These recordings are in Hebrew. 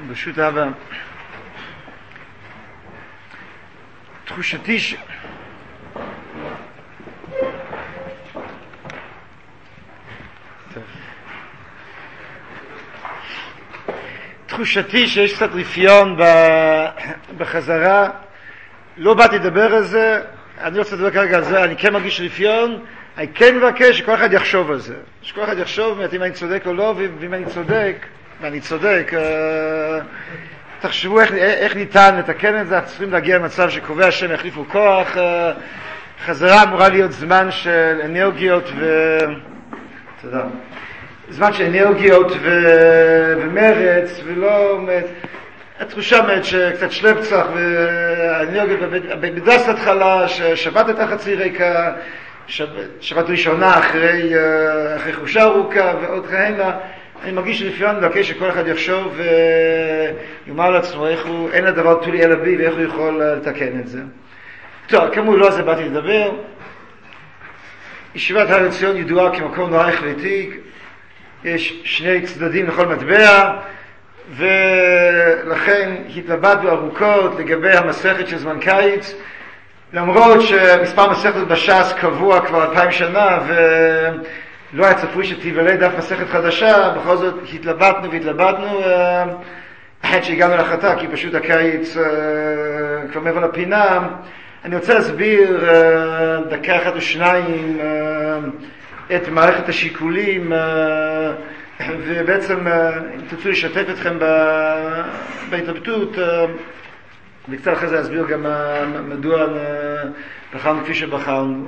ברשות אבא, תחושתי תחושתי שיש קצת רפיון בחזרה. לא באתי לדבר על זה, אני רוצה לדבר כרגע על זה. אני כן מרגיש רפיון, אני כן מבקש שכל אחד יחשוב על זה, שכל אחד יחשוב אם אני צודק או לא, ואם אני צודק, תחשבו איך ניתן לתקן את זה. אנחנו צריכים להגיע למצב שקובע השם יחליפו כוח. חזרה אמורה להיות זמן של אנרגיות תודה. זמן של אנרגיות ומרץ, ולא התחושה שקצת שלפצח והאנרגיות בדרסת התחלה, ששבת הייתה חצי ריקה, שבת ראשונה אחרי חושה ארוכה ועוד כהנה. אני מרגיש רפיון, מבקש שכל אחד יחשוב ויאמר לעצמו איך הוא, אין הדבר תולי אלא בי, ואיך הוא יכול לתקן את זה. טוב, כמובן לא על זה באתי לדבר. ישיבת הר עציון ידועה כמקום נורא החלטי, יש שני צדדים לכל מטבע, ולכן התלבטנו ארוכות לגבי המסכת של זמן קיץ, למרות שמספר מסכת בש"ס קבוע כבר 2000 שנה, ולא היה צפוי שתיוולד דף מסכת חדשה. בכל זאת התלבטנו עד שהגענו להחלטה, כי פשוט הקיץ כבר מעבר לפינה. אני רוצה להסביר דקה אחת או שניים את מערכת השיקולים, ובעצם אם תרצו לשתף אתכם בהתלבטות, וקצת אחרי זה להסביר גם מדוע בחרנו כפי שבחרנו.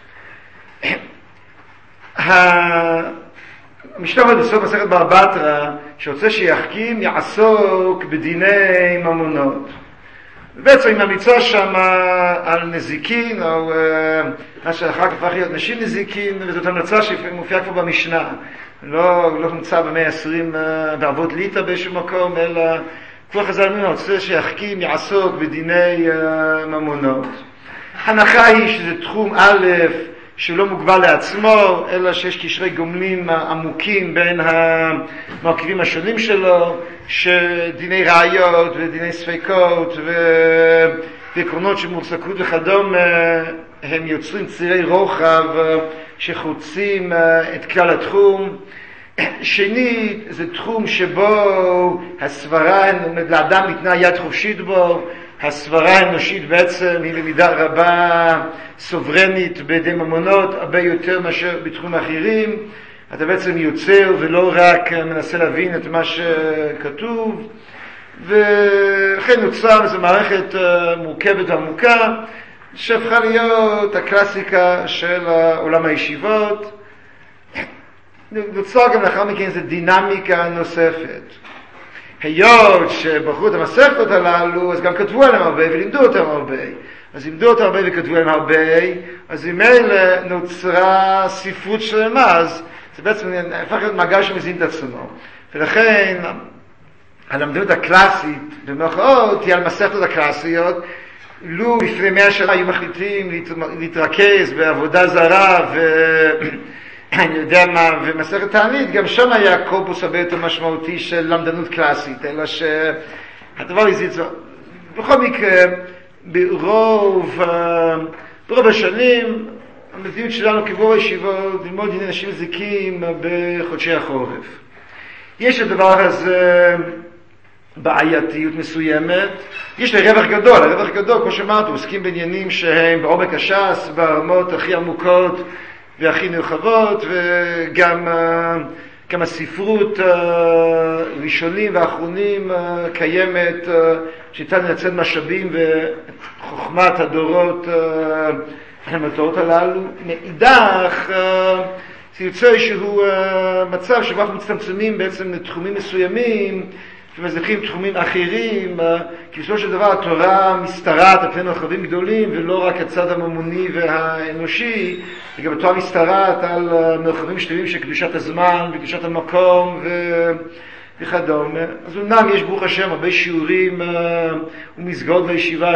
המשנה בסוף מסכת בבא בתרא שרוצה שיחכים יעסוק בדיני ממונות. בעצם היא ממליצה שם על נזיקין, או מה שאחר כך הפך להיות נשים נזיקין, וזאת המלצה שמופיעה כבר במשנה. לא נמצא במאה ה-20 בעבוד ליטא באיזשהו מקום, אלא כבר חז"ל אומרים, רוצה שיחכים יעסוק בדיני ממונות. הנחה היא שזה תחום א' שלא מוגבל לעצמו, אלא שיש קשרי גומלין עמוקים בין המרכיבים השונים שלו, שדיני ראיות ודיני ספקות ועקרונות של מוצקות וכדומה, הם יוצרים צירי רוחב שחוצים את כלל התחום. שנית, זה תחום שבו הסברה, לאדם ניתנה יד חופשית בו. הסברה האנושית בעצם היא במידה רבה סוברנית בידי ממונות, הרבה יותר מאשר בתחום אחרים. אתה בעצם יוצר ולא רק מנסה להבין את מה שכתוב, ולכן נוצר איזו מערכת מורכבת ועמוקה שהפכה להיות הקלאסיקה של עולם הישיבות. נוצר גם לאחר מכן איזו דינמיקה נוספת. היות שבחרו את המסכתות הללו, אז גם כתבו עליהם הרבה ולימדו אותם הרבה. אז לימדו אותם הרבה וכתבו עליהם הרבה, אז ממילא נוצרה ספרות שלמה, אז זה בעצם הפך להיות מעגל שמזין את עצמו. ולכן הלמדות הקלאסית במרכאות היא על מסכתות הקלאסיות. לו לפני 100 שנה היו מחליטים להתרכז בעבודה זרה אני יודע מה, ומסכת תענית, גם שם היה קורפוס הרבה יותר משמעותי של למדנות קלאסית, אלא שהדבר הזיז זו. בכל מקרה, ברוב השנים, המדיניות שלנו כבור הישיבות, ללמוד דיני נשים זיקים בחודשי החורף. יש לדבר הזה בעייתיות מסוימת, יש לרווח גדול, הרווח גדול, כמו שאמרתי, עוסקים בעניינים שהם בעומק הש"ס, ברמות הכי עמוקות, והכי נרחבות, וגם הספרות ראשונים ואחרונים קיימת, שניתן לנצל משאבים וחוכמת הדורות למטרות הללו. מאידך, זה יוצא שהוא מצב שבו אנחנו מצטמצמים בעצם לתחומים מסוימים, ומזניחים תחומים אחרים, כי בסופו של דבר התורה משתרעת על פני מרחבים גדולים, ולא רק הצד הממוני והאנושי, וגם התורה משתרעת על מרחבים שלמים של קדושת הזמן וקדושת המקום וכדומה. אז אומנם יש ברוך השם הרבה שיעורים ומסגרות בישיבה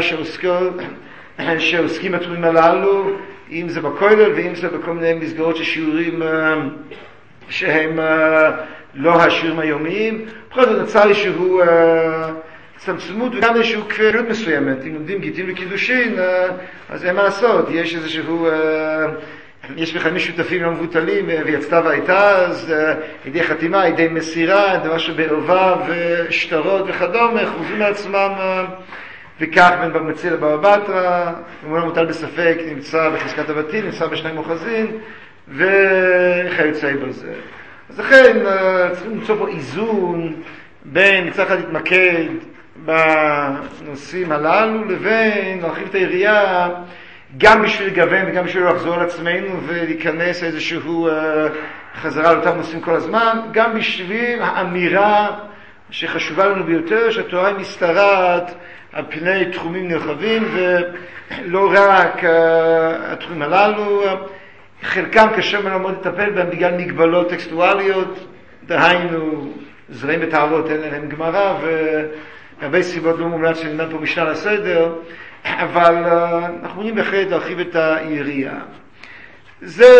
שעוסקים בתחומים הללו, אם זה בכולל ואם זה בכל מיני מסגרות של שיעורים שהם לא השיעורים היומיים, בכל זאת נצא לי שהוא צמצמות וגם איזשהו כפילות מסוימת. אם לומדים גיטין וקידושין, אז אין מה לעשות, יש איזשהו, יש בכלל שותפים לא מבוטלים, ויצתה והייתה, אז ידי חתימה, ידי מסירה, דבר שבערבה ושטרות וכדומה, חוזרים מעצמם, וכך בין במציע לבבא בתרא, אם הוא לא מוטל בספק, נמצא בחזקת הבתים, נמצא בשני מוחזין, וכיוצא בזה. אז לכן צריכים למצוא פה איזון בין מצד אחד להתמקד בנושאים הללו, לבין להרחיב את היריעה גם בשביל לגוון וגם בשביל לחזור על עצמנו ולהיכנס איזשהו חזרה על אותם נושאים כל הזמן, גם בשביל האמירה שחשובה לנו ביותר, שהתורה היא משתרעת על פני תחומים נרחבים ולא רק התחומים הללו. חלקם קשה מאוד לטפל בהם בגלל מגבלות טקסטואליות, דהיינו זרעים וטהרות אין להם גמרא והרבה סיבות לא מומלץ שנלמד פה משנה לסדר, אבל אנחנו מונים בהחלט להרחיב את היריעה. זה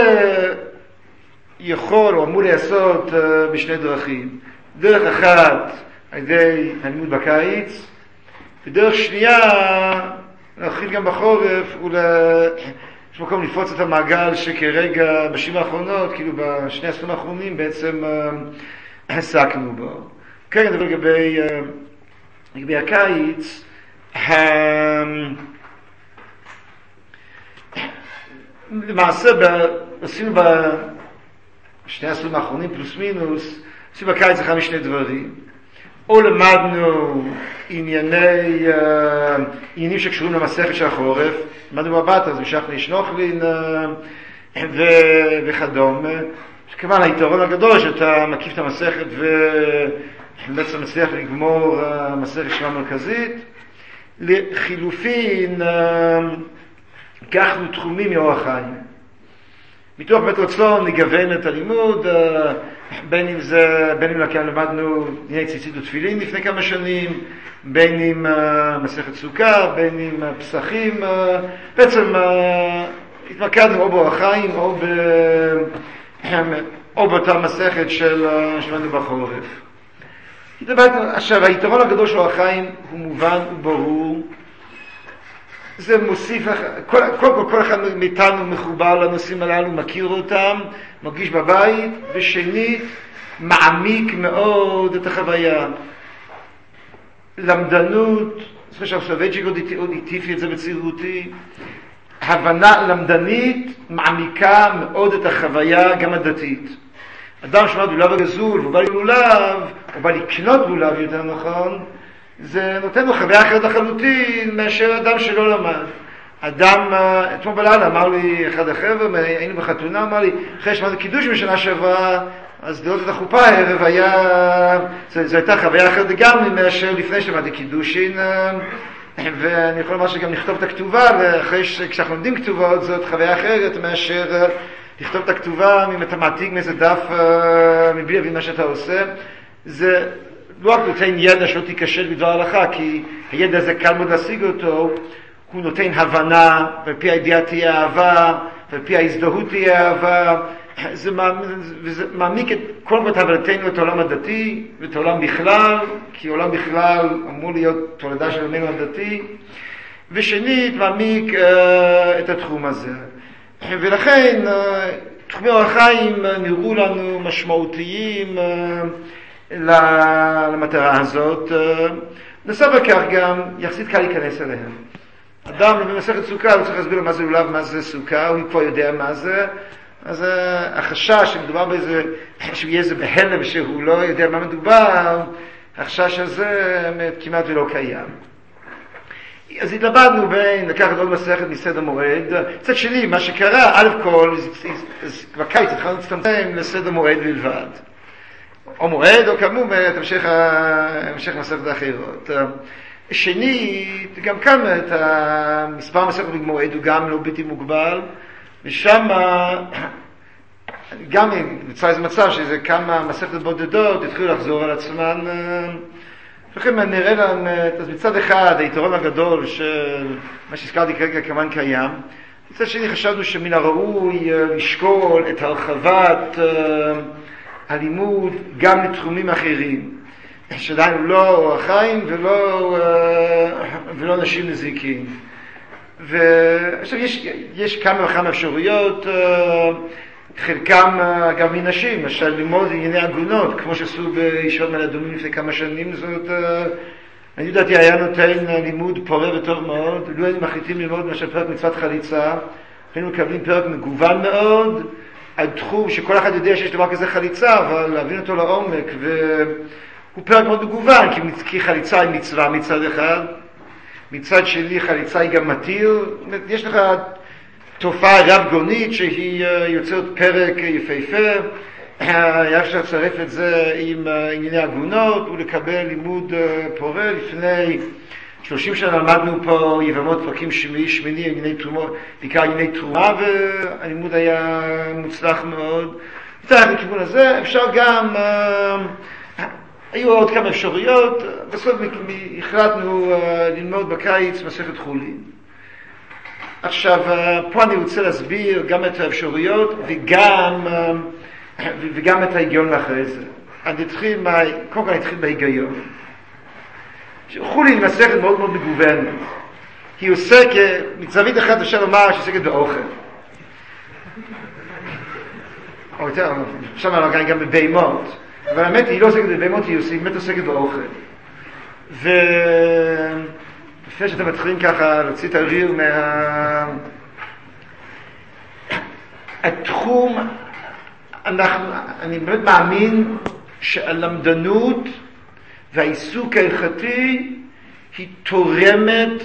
יכול או אמור לעשות בשני דרכים. דרך אחת על ידי הלימוד בקיץ, ודרך שנייה להרחיב גם בחורף יש מקום לפרוץ את המעגל שכרגע בשנים האחרונות, כאילו בשני עשורים האחרונים בעצם עסקנו בו. כן, נדבר לגבי הקיץ, למעשה עשינו בשני עשורים האחרונים פלוס מינוס, עשינו בקיץ אחד משני דברים. או למדנו עניינים שקשורים למסכת של החורף, למדנו בבא בתרא, זה משך לישנוכלין וכדומה. כמובן היתרון הגדול שאתה מקיף את המסכת ובעצם מצליח לגמור המסכת שלה מרכזית. לחילופין, לקחנו תחומים מאורח חיים. מתוך בית רצון נגוון את הלימוד, בין אם למדנו דיני ציצית ותפילין לפני כמה שנים, בין אם מסכת סוכה, בין אם פסחים, בעצם התמקדנו או באורח חיים או באותה מסכת שלמדנו בחורף. עכשיו, היתרון הגדול של אורח חיים הוא מובן וברור, זה מוסיף, כל אחד מאיתנו מחובר לנושאים הללו, מכיר אותם, מרגיש בבית, ושנית, מעמיק מאוד את החוויה. למדנות, זוכר שהסובייצ'יק עוד הטיפי את זה בצעירותי, הבנה למדנית מעמיקה מאוד את החוויה גם הדתית. אדם שמע לולב הגזול, והוא בא ללולב, או בא לקנות לולב יותר נכון, זה נותן לו חוויה אחרת לחלוטין מאשר אדם שלא למד. אדם, אתמול בלילה אמר לי אחד החבר'ה, היינו בחתונה, אמר לי, אחרי שמענו קידוש בשנה שעברה, אז לראות את החופה הערב זו הייתה חוויה אחרת לגמרי מאשר לפני שלמדתי קידושין, ואני יכול לומר שגם לכתוב את הכתובה, ואחרי כשאנחנו לומדים כתובות, זאת חוויה אחרת מאשר לכתוב את הכתובה, אם אתה מעתיק מאיזה דף מבלי להבין מה שאתה עושה. זה לא רק נותן ידע שלא תיכשל בדבר ההלכה, כי הידע הזה קל מאוד להשיג אותו, הוא נותן הבנה, ועל פי הידיעה תהיה אהבה, ועל פי ההזדהות תהיה אהבה, זה מעמיק את כל הבנתנו את העולם הדתי, ואת העולם בכלל, כי העולם בכלל אמור להיות תולדה של עולמנו הדתי, ושנית מעמיק את התחום הזה. ולכן תחומי אורח חיים נראו לנו משמעותיים למטרה הזאת. נוסף בכך גם יחסית קל להיכנס אליהם. אדם במסכת סוכה, הוא צריך להסביר לו מה זה לולב, מה זה סוכה, הוא כבר יודע מה זה. אז החשש שמדובר באיזה, שיהיה איזה בהלם שהוא לא יודע מה מדובר, החשש הזה כמעט ולא קיים. אז התלבטנו בין לקחת עוד מסכת מסדר מועד. צד שני, מה שקרה, א' כל, בקיץ התחלנו להצטמצם לסדר מועד בלבד. או מועד, או כאמור, המשך מסכת האחרות. שנית, גם כאן את המספר מסכת במועד הוא גם לא בלתי מוגבל, ושם גם נמצא איזה מצב שזה כמה מסכת בודדות התחילו לחזור על עצמן. לכן נראה להם, אז מצד אחד היתרון הגדול של מה שהזכרתי כרגע כמובן קיים, מצד שני חשבנו שמן הראוי לשקול את הרחבת הלימוד גם לתחומים אחרים, שעדיין הוא לא חיים ולא נשים נזיקים. ועכשיו יש כמה וכמה אפשרויות, חלקם גם מנשים, למשל ללמוד ענייני עגונות, כמו שעשו בישיבות מעלה אדומים לפני כמה שנים. זאת, אני יודעתי, היה נותן לימוד פורה וטוב מאוד. לו היינו מחליטים ללמוד למשל פרק מצוות חליצה, היינו מקבלים פרק מגוון מאוד, על תחום שכל אחד יודע שיש דבר כזה חליצה, אבל להבין אותו לעומק, והוא פרק מאוד מגוון, כי חליצה היא מצווה מצד אחד, מצד שני חליצה היא גם מתיר. יש לך תופעה רב גונית שהיא יוצרת פרק יפהפה. היה אפשר לצרף את זה עם ענייני עגונות ולקבל לימוד פורה. לפני 30 שנה למדנו פה יבמות פרקים שמיני, ענייני תרומות, בעיקר ענייני תרומה, והלימוד היה מוצלח מאוד. מתחת לכיוון הזה אפשר גם, היו עוד כמה אפשרויות. בסוף החלטנו ללמוד בקיץ מסכת חולין. עכשיו, פה אני רוצה להסביר גם את האפשרויות וגם את ההיגיון לאחרי זה. קודם כל נתחיל בהיגיון. חולין היא מסכת מאוד מאוד מגוונת. היא עוסקת, מצוות אחת אפשר לומר שעוסקת באוכל. או יותר, אפשר לומר גם בבהמות. אבל האמת היא לא עוסקת בבהמות, היא באמת עוסקת באוכל. לפני שאתם מתחילים ככה להוציא את הריר התחום, אני באמת מאמין שהלמדנות והעיסוק ההלכתי היא תורמת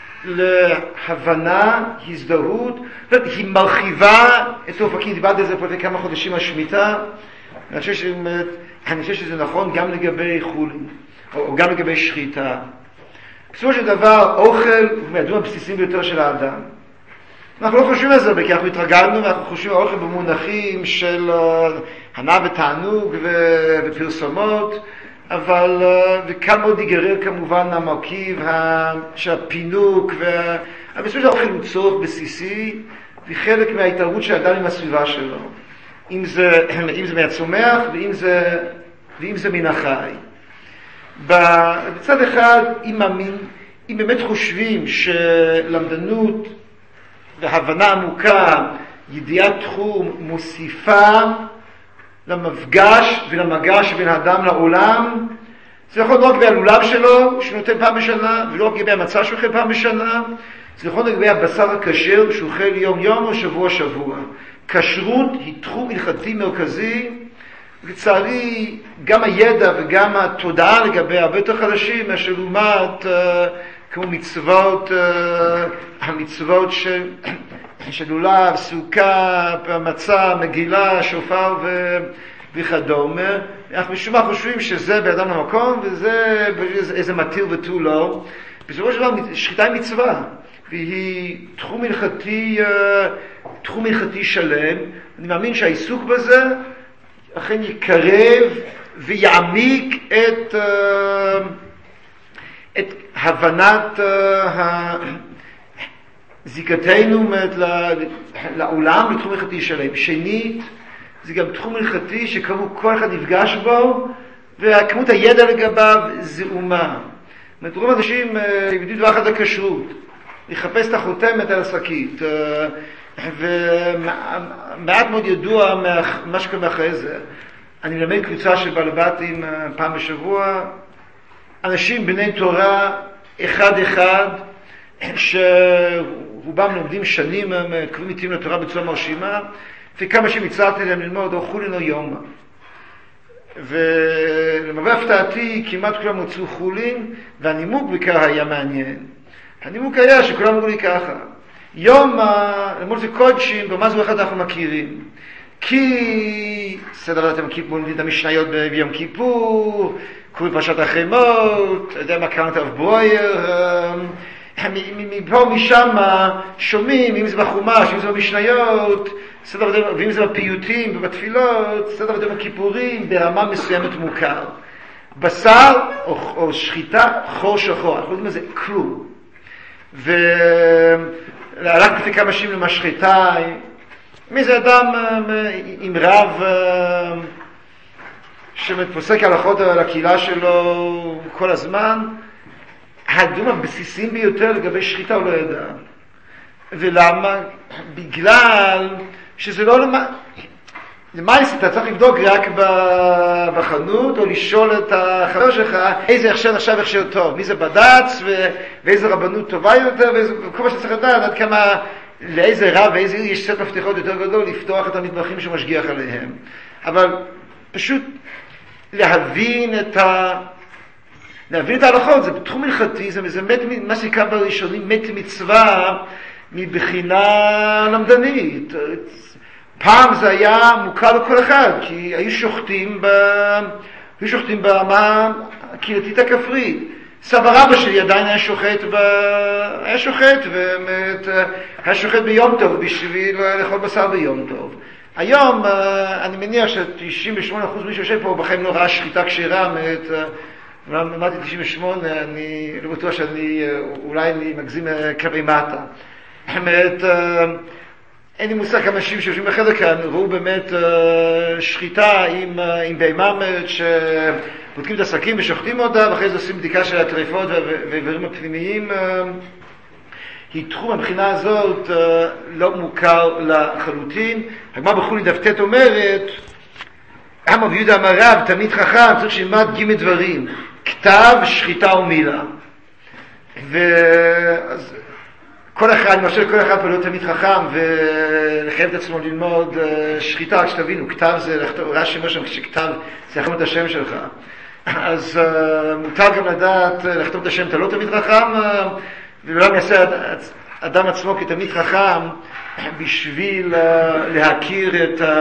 להבנה, הזדהות, היא מרחיבה את אופקים. דיברתי על זה פה לפני כמה חודשים השמיטה. אני חושב שזה נכון גם לגבי חולין, או גם לגבי שחיטה. בסופו של דבר, אוכל הוא מהדברים הבסיסיים ביותר של האדם. אנחנו לא חושבים על זה, כי אנחנו התרגלנו ואנחנו חושבים על אוכל במונחים של הנאה ותענוג ופרסומות, אבל וקל מאוד ייגרר כמובן המרכיב של הפינוק, אבל בסופו של דבר אוכל הוא צורך בסיסי, וחלק מההתערבות של האדם עם הסביבה שלו. אם זה מהצומח ואם זה מן החי. בצד אחד, אם באמת חושבים שלמדנות והבנה עמוקה, ידיעת תחום, מוסיפה למפגש ולמגע שבין האדם לעולם, זה יכול לא רק לגבי הלולב שלו, שהוא נותן פעם בשנה, ולא רק לגבי המצה שהוא אוכל פעם בשנה, זה יכול לגבי הבשר הכשר שהוא אוכל יום יום או שבוע שבוע. כשרות היא תחום הלכתי מרכזי, לצערי גם הידע וגם התודעה לגבי הרבה יותר חדשים מאשר לעומת כמו המצוות של לולב, סוכה, מצה, מגילה, שופר וכדומה. אנחנו משום מה חושבים שזה באדם למקום וזה איזה מתיר ותו לא. בסופו של דבר שחיטה היא מצווה, והיא תחום הלכתי שלם. אני מאמין שהעיסוק בזה אכן יקרב ויעמיק את הבנת זיקתנו לעולם לתחום הלכתי שלם. שנית, זה גם תחום הלכתי שכמו כל אחד נפגש בו, וכמות הידע לגביו זעומה. רוב אנשים יודעים דבר אחד הכשרות, לחפש את החותמת על השקית, ומעט מאוד ידוע מה שקורה אחרי זה. אני מלמד קבוצה של בעלבתים פעם בשבוע, אנשים בני תורה אחד שרובם לומדים שנים, קוראים איתים לתורה בצורה מרשימה, וכמה שמצאתי להם ללמוד או חולין או יומא. ולמרבה הפתעתי כמעט כולם מצאו חולין, והנימוק בעיקר היה מעניין. הנימוק היה שכולם אמרו לי ככה, יומא, למרות זה קודשים, במה זו אחד אנחנו מכירים. כי סדר אתם מכירים את המשניות ביום כיפור, קוראים פרשת החמות, אתה יודע מה קרנת אב ברויר, מפה משם שומעים, אם זה בחומש, אם זה במשניות, ואם זה בפיוטים ובתפילות, סדר אתם הכיפורים ברמה מסוימת מוכר. בשר או שחיטה, חור שחור, אנחנו יודעים מה זה כלום. והלך לפני כמה שנים למשחטה, מי זה אדם עם רב שמתפוסק הלכות על הקהילה שלו כל הזמן, הדברים הבסיסיים ביותר לגבי שחיטה הוא לא ידע. ולמה? בגלל שזה לא למעשה, אתה צריך לבדוק רק בחנות, או לשאול את החבר שלך, איזה הכשר נחשב הכשר טוב, מי זה בד"ץ, ואיזה רבנות טובה יותר, וכל מה שאתה צריך לדעת, עד כמה, לאיזה רב ואיזה עיר יש סט מפתחות יותר גדול, לפתוח את המטבחים שהוא משגיח עליהם. אבל פשוט להבין את ההלכות, זה בתחום הלכתי, זה מה שנקרא בראשונים, מת מצווה מבחינה למדנית. פעם זה היה מוכר לכל אחד, כי היו שוחטים ברמה הקהילתית הכפרית. סבא רבא שלי עדיין היה שוחט ביום טוב בשביל לאכול בשר ביום טוב. היום אני מניח ש98% מי שיושב פה בחיים לא ראה שחיטה כשרה, אמרתי 98, אני לא בטוח אולי אני מגזים כלפי מטה. אין לי מושג כמה אנשים שיושבים בחדר כאן, ראו באמת שחיטה עם בהממת שבודקים את השקים ושוחטים אותה, ואחרי זה עושים בדיקה של הטריפות והאיברים הפנימיים. היא תחום הבחינה הזאת לא מוכר לחלוטין. הגמרא בחולין דף ט' אומרת, אמר רבי יהודה אמר רב, תלמיד חכם צריך שילמד ג' דברים, כתב, שחיטה ומילה. ואז כל אחד, אני חושב כל אחד פה לא תלמיד חכם ולחייב את עצמו ללמוד שחיטה, רק שתבינו, כתב זה, רש"י אומר שם שכתב זה לכתוב את השם שלך. אז מותר גם לדעת לכתוב את השם, אתה לא תלמיד חכם, ולא יעשה אדם עצמו כתלמיד חכם בשביל להכיר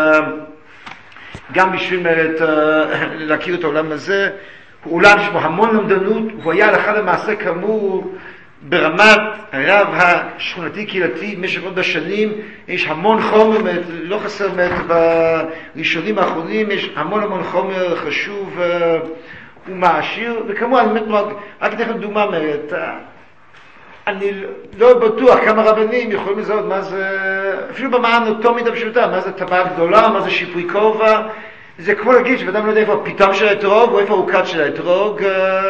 גם בשביל להכיר את העולם הזה. הוא עולם שבו המון למדנות, הוא היה הלכה למעשה כאמור ברמת הרב השכונתי קהילתי במשך עוד בשנים, יש המון חומר, לא חסר בראשונים האחרונים, יש המון חומר חשוב ומעשיר, וכמובן, רק אתן לכם דוגמה אומרת, אני לא בטוח כמה רבנים יכולים לזהות מה זה, אפילו במה האנטומית הפשוטה, מה זה טבעת גדולה, מה זה שיפוי כובע, זה כמו להגיד שאדם לא יודע איפה הפיתום של האתרוג, או איפה העוקד של האתרוג,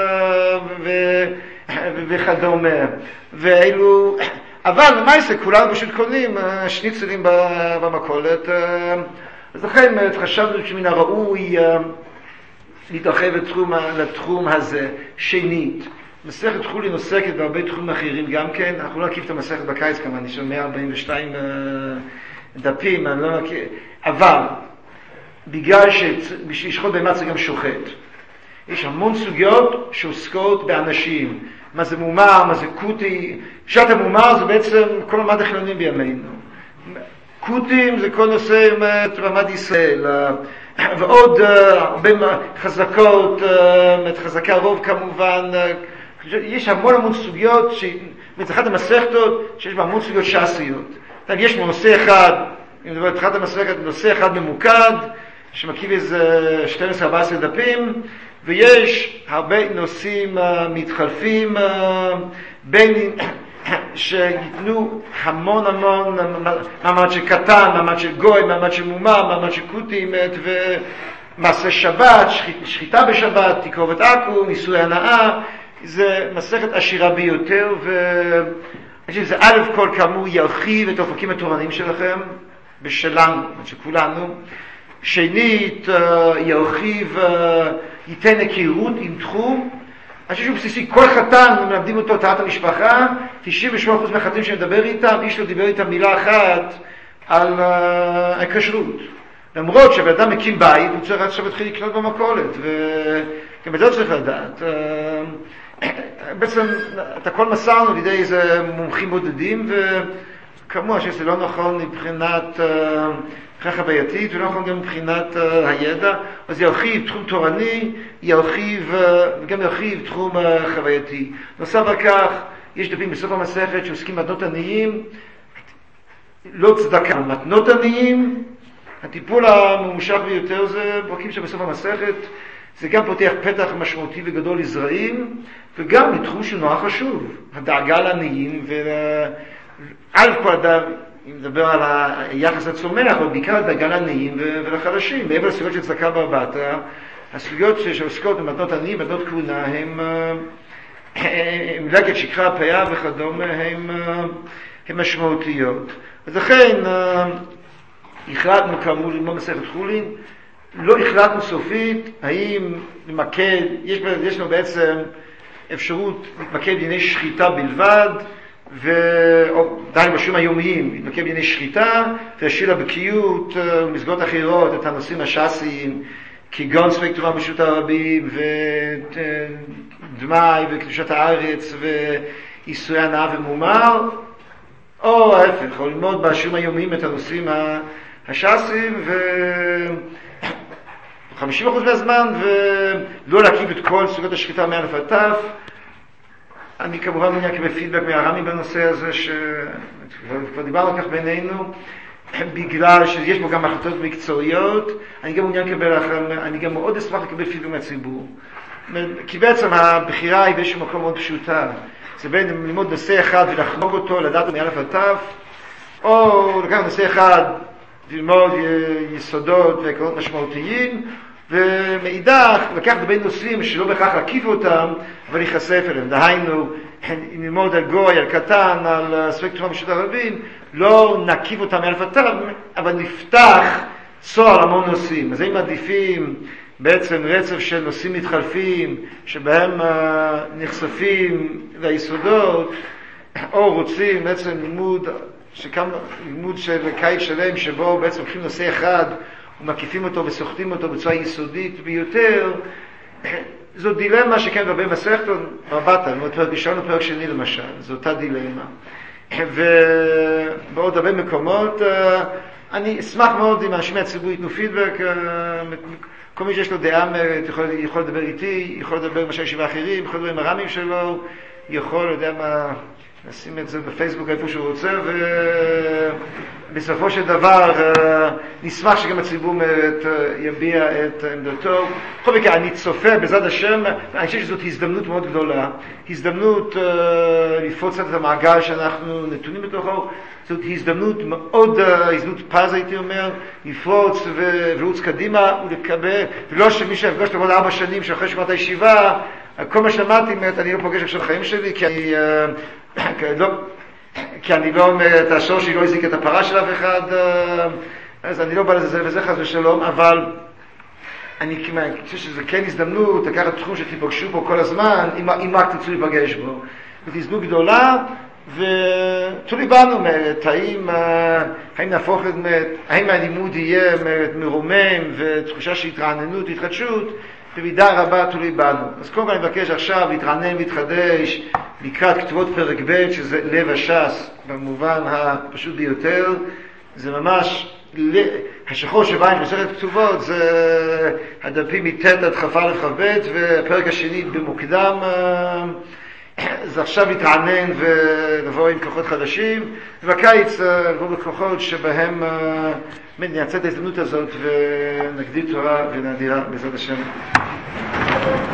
וכדומה. ואילו, אבל למעשה כולנו פשוט קונים שניצלים במכולת. אז לכן חשבנו שמן הראוי להתרחב לתחום הזה. שנית, מסכת חולין עוסקת בהרבה תחומים אחרים גם כן. אנחנו לא נקיף את המסכת בקיץ כמובן, יש 142 דפים, אני לא נקיף. אבל, בגלל שבשחוט בהמה זה גם שוחט. יש המון סוגיות שעוסקות באנשים. מה זה מומר, מה זה קוטי. פשט המומר זה בעצם כל עמד החילונים בימינו. קוטים זה כל נושא עמד ישראל. ועוד הרבה חזקות, חזקה רוב כמובן. יש המון סוגיות, מצחת המסכתות, שיש בה המון סוגיות שעשיות. יש נושא אחד, אם מדבר התחלת המסכת, נושא אחד ממוקד, שמקיף איזה 12-14 דפים, ויש הרבה נושאים מתחלפים, בין שיתנו המון מעמד של קטן, מעמד של גוי, מעמד של מומר, מעמד של קוטים, ומעשה שבת, שחיטה בשבת, תקרובת עכו, נישואי הנאה. זה מסכת עשירה ביותר, זה א' כל כאמור ירחיב את האופקים התורניים שלכם, בשלנו, של כולנו. שנית, ירחיב, ייתן היכרות עם תחום. אני חושב שהוא בסיסי, כל חתן, מלמדים אותו תחת המשפחה, 98% מהחתנים שמדבר איתם, איש לא דיבר איתם מילה אחת על הכשרות. למרות שבאדם מקים בית, הוא צריך עכשיו להתחיל לקנות במכולת, וגם את זה צריך לדעת. בעצם, את הכל מסרנו לידי איזה מומחים בודדים, וכמובן שזה לא נכון מבחינת חווייתית, ולא נכון גם מבחינת הידע, אז ירחיב תחום תורני, וגם ירחיב תחום חווייתי. נוסף על כך, יש דפים בסוף המסכת שעוסקים במתנות עניים, לא צדקה, מתנות עניים, הטיפול הממושך ביותר זה פרקים שבסוף המסכת, זה גם פותח פתח משמעותי וגדול לזרעים, וגם לתחום שנורא חשוב, הדאגה לעניים, ועל כל אדם, אם נדבר על היחס הצומח, אבל בעיקר הדאגה לעניים ולחלשים, מעבר לסיבות של צדקה בבטה, הסוגיות שעוסקות במתנות עניים, מתנות כהונה, הם לקט שקרה, פיה וכדומה, הם משמעותיות. אז לכן החלטנו כאמור ללמוד מסכת חולין, לא החלטנו סופית האם למקד, יש לנו בעצם אפשרות להתמקד בענייני שחיטה בלבד, או די בשיעורים היומיים, להתמקד בענייני שחיטה, ולהשאיר לבקיאות ומסגרות אחרות את הנושאים הש"סיים, כגון ספק תורה ברשות הרבים, ודמי, וקדושת הארץ, ואיסורי הנאה ומומר, או ההפך, או ללמוד בשיעורים היומיים את הנושאים הש"סיים, 50% מהזמן, ולא להקיף את כל סוגות השחיטה מאלף עד תף. אני כמובן מעוניין לקבל פידבק מהר"מים בנושא הזה, שכבר דיברנו על כך בינינו, בגלל שיש בו גם החלטות מקצועיות. אני גם מעוניין לקבל, אני גם מאוד אשמח לקבל פידבק מהציבור. כי בעצם הבחירה היא באיזשהו מקום מאוד פשוטה. זה בין ללמוד נושא אחד ולחנוג אותו, לדעת אותו מאלף עד תף, או לקחת נושא אחד, ללמוד יסודות ועקרונות משמעותיים, ומאידך לקחת בין נושאים שלא בהכרח להקיף אותם, אבל להיחשף אליהם. דהיינו, אם ללמוד על גוי, על קטן, על ספק תורה ברשות הרבים, לא נקיף אותם מאלף עד תף, אבל נפתח צוהר המון נושאים. אז הם מעדיפים בעצם רצף של נושאים מתחלפים, שבהם נחשפים ליסודות, או רוצים בעצם לימוד של קיץ שלם, שבו בעצם לוקחים נושא אחד ומקיפים אותו וסוחטים אותו בצורה יסודית ביותר. זו דילמה שכן הרבה מסכתות רבתה, פרק ראשון ופרק שני למשל, זו אותה דילמה. ובעוד הרבה מקומות, אני אשמח מאוד אם האנשים מהציבור ייתנו פידבק, כל מי שיש לו דעה יכול לדבר איתי, יכול לדבר עם ראשי ישיבה אחרים, יכול לדבר עם הר"מים שלו, יכול, יודע מה, נשים את זה בפייסבוק איפה שהוא רוצה, ובסופו של דבר נשמח שגם הציבור יביע את עמדתו. בכל מקרה, אני צופה בעזרת השם, אני חושב שזאת הזדמנות מאוד גדולה, הזדמנות לפרוץ את המעגל שאנחנו נתונים בתוכו, זאת הזדמנות מאוד, הזדמנות פז הייתי אומר, לפרוץ ולרוץ קדימה ולקבל, ולא שמי שיפגוש לעוד 4 שנים שאחרי שמעת הישיבה, כל מה שמעתי, אני לא פוגש עכשיו חיים שלי, כי אני לא, את השור שלי לא הזיק את הפרה של אף אחד, אז אני לא בא לזה וזה חס ושלום, אבל אני חושב שזה כן הזדמנות לקחת תחום שתיפגשו בו כל הזמן, אם רק תרצו להיפגש בו. זאת הזדמנות גדולה, ותולי בנו, האם נהפוך את, האם הלימוד יהיה מרומם ותחושה של התרעננות, התחדשות, במידה רבה תולי בנו. אז קודם כל אני מבקש עכשיו להתרענן, להתחדש, לקראת כתובות פרק ב', שזה לב הש"ס, במובן הפשוט ביותר. זה ממש, השחור שבא עם מסכת כתובות, זה הדפים מט' עד כ"א כ"ב, והפרק השני במוקדם. זה עכשיו להתרענן ולבוא עם כוחות חדשים, ובקיץ לבוא בכוחות שבהם נעצה את ההזדמנות הזאת ונגדיל תורה ונדירה בעזרת השם.